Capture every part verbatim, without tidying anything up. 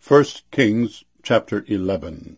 First Kings chapter eleven.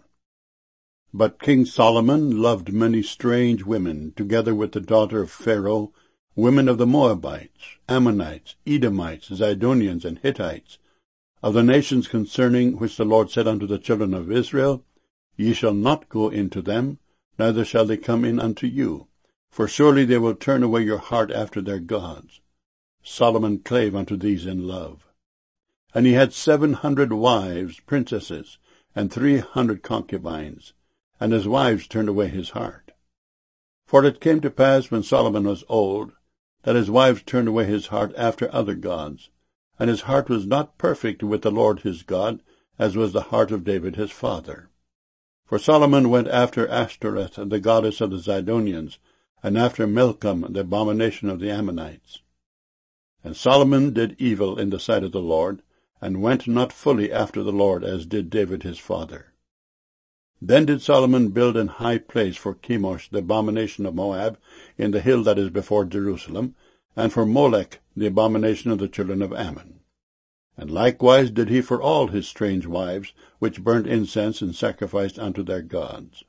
But King Solomon loved many strange women, together with the daughter of Pharaoh, women of the Moabites, Ammonites, Edomites, Zidonians, and Hittites, of the nations concerning which the Lord said unto the children of Israel, Ye shall not go into them, neither shall they come in unto you, for surely they will turn away your heart after their gods. Solomon clave unto these in love. And he had seven hundred wives, princesses, and three hundred concubines, and his wives turned away his heart. For it came to pass, when Solomon was old, that his wives turned away his heart after other gods, and his heart was not perfect with the Lord his God, as was the heart of David his father. For Solomon went after Ashtoreth, the goddess of the Zidonians, and after Milcom, the abomination of the Ammonites. And Solomon did evil in the sight of the Lord, and went not fully after the Lord, as did David his father. Then did Solomon build an high place for Chemosh, the abomination of Moab, in the hill that is before Jerusalem, and for Molech, the abomination of the children of Ammon. And likewise did he for all his strange wives, which burnt incense and sacrificed unto their gods.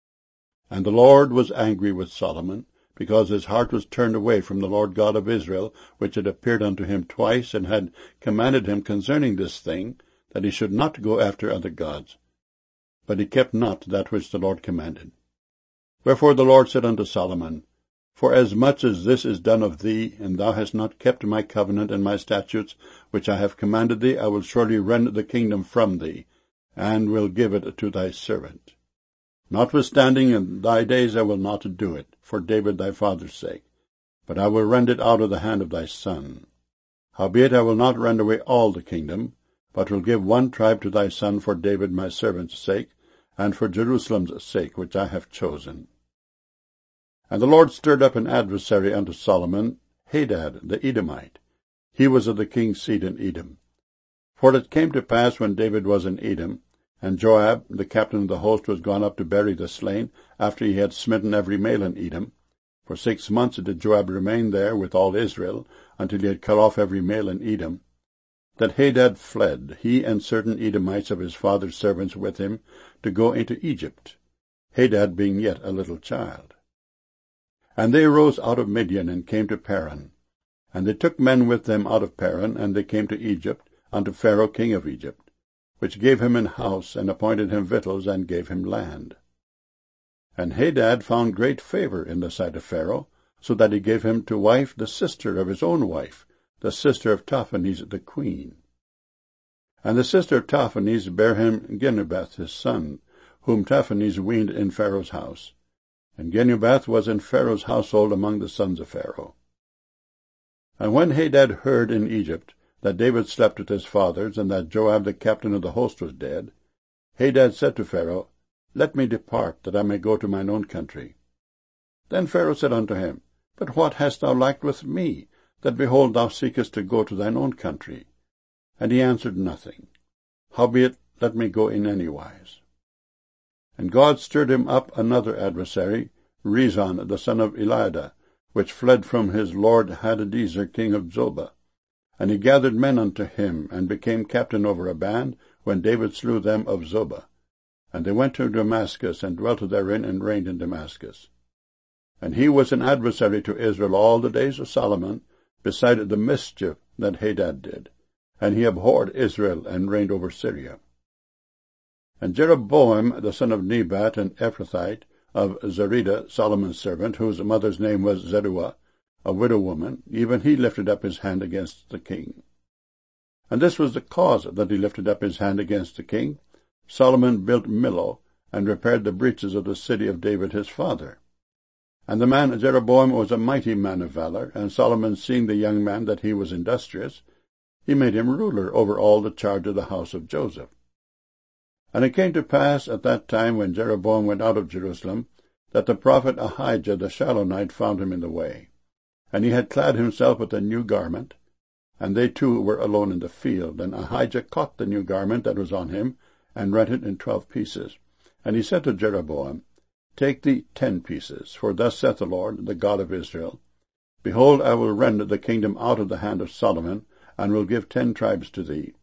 And the Lord was angry with Solomon, because his heart was turned away from the Lord God of Israel, which had appeared unto him twice, and had commanded him concerning this thing, that he should not go after other gods. But he kept not that which the Lord commanded. Wherefore the Lord said unto Solomon, Forasmuch as this is done of thee, and thou hast not kept my covenant and my statutes, which I have commanded thee, I will surely rend the kingdom from thee, and will give it to thy servant. Notwithstanding, in thy days I will not do it, for David thy father's sake, but I will rend it out of the hand of thy son. Howbeit I will not rend away all the kingdom, but will give one tribe to thy son for David my servant's sake, and for Jerusalem's sake, which I have chosen. And the Lord stirred up an adversary unto Solomon, Hadad the Edomite. He was of the king's seed in Edom. For it came to pass, when David was in Edom, and Joab, the captain of the host, was gone up to bury the slain, after he had smitten every male in Edom. For six months did Joab remain there with all Israel, until he had cut off every male in Edom, that Hadad fled, he and certain Edomites of his father's servants with him, to go into Egypt, Hadad being yet a little child. And they rose out of Midian, and came to Paran. And they took men with them out of Paran, and they came to Egypt, unto Pharaoh king of Egypt, which gave him an house, and appointed him victuals, and gave him land. And Hadad found great favour in the sight of Pharaoh, so that he gave him to wife the sister of his own wife, the sister of Taphanes the queen. And the sister of Taphanes bare him Genubath his son, whom Taphanes weaned in Pharaoh's house. And Genubath was in Pharaoh's household among the sons of Pharaoh. And when Hadad heard in Egypt that David slept with his fathers, and that Joab the captain of the host was dead, Hadad said to Pharaoh, Let me depart, that I may go to mine own country. Then Pharaoh said unto him, But what hast thou lacked with me, that, behold, thou seekest to go to thine own country? And he answered nothing. Howbeit, let me go in any wise. And God stirred him up another adversary, Rezon the son of Eliada, which fled from his lord Hadadezer king of Zobah. And he gathered men unto him, and became captain over a band, when David slew them of Zobah. And they went to Damascus, and dwelt therein, and reigned in Damascus. And he was an adversary to Israel all the days of Solomon, beside the mischief that Hadad did. And he abhorred Israel, and reigned over Syria. And Jeroboam the son of Nebat, an Ephrathite, of Zerida, Solomon's servant, whose mother's name was Zeruah, a widow woman, even he lifted up his hand against the king. And this was the cause that he lifted up his hand against the king. Solomon built Millo, and repaired the breaches of the city of David his father. And the man Jeroboam was a mighty man of valor, and Solomon, seeing the young man that he was industrious, he made him ruler over all the charge of the house of Joseph. And it came to pass at that time, when Jeroboam went out of Jerusalem, that the prophet Ahijah the Shilonite found him in the way. And he had clad himself with a new garment, and they two were alone in the field. And Ahijah caught the new garment that was on him, and rent it in twelve pieces. And he said to Jeroboam, Take thee ten pieces, for thus saith the Lord, the God of Israel, Behold, I will rend the kingdom out of the hand of Solomon, and will give ten tribes to thee.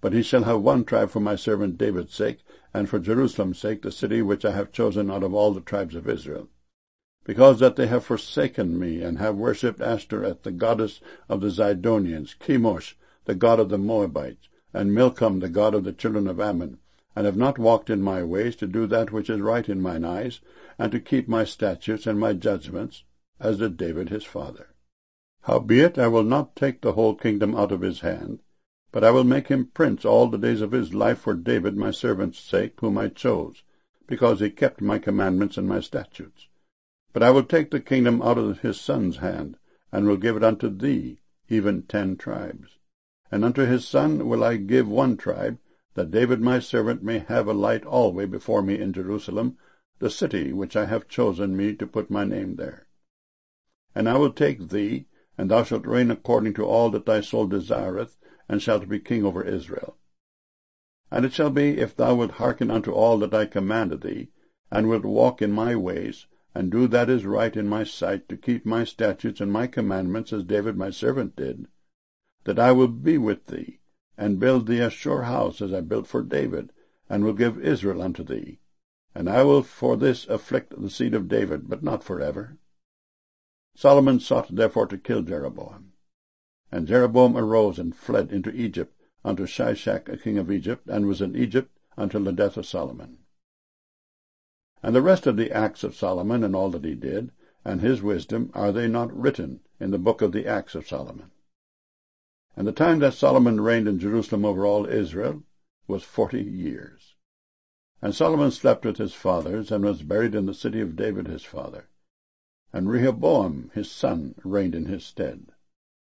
But he shall have one tribe for my servant David's sake, and for Jerusalem's sake, the city which I have chosen out of all the tribes of Israel. Because that they have forsaken me, and have worshipped Ashtoreth, the goddess of the Zidonians, Chemosh, the god of the Moabites, and Milcom, the god of the children of Ammon, and have not walked in my ways, to do that which is right in mine eyes, and to keep my statutes and my judgments, as did David his father. Howbeit I will not take the whole kingdom out of his hand, but I will make him prince all the days of his life for David my servant's sake, whom I chose, because he kept my commandments and my statutes. But I will take the kingdom out of his son's hand, and will give it unto thee, even ten tribes. And unto his son will I give one tribe, that David my servant may have a light alway before me in Jerusalem, the city which I have chosen me to put my name there. And I will take thee, and thou shalt reign according to all that thy soul desireth, and shalt be king over Israel. And it shall be, if thou wilt hearken unto all that I commanded thee, and wilt walk in my ways, and do that is right in my sight, to keep my statutes and my commandments, as David my servant did, that I will be with thee, and build thee a sure house, as I built for David, and will give Israel unto thee. And I will for this afflict the seed of David, but not for ever. Solomon sought therefore to kill Jeroboam. And Jeroboam arose and fled into Egypt, unto Shishak, a king of Egypt, and was in Egypt until the death of Solomon. And the rest of the acts of Solomon, and all that he did, and his wisdom, are they not written in the book of the acts of Solomon? And the time that Solomon reigned in Jerusalem over all Israel was forty years. And Solomon slept with his fathers, and was buried in the city of David his father. And Rehoboam his son reigned in his stead.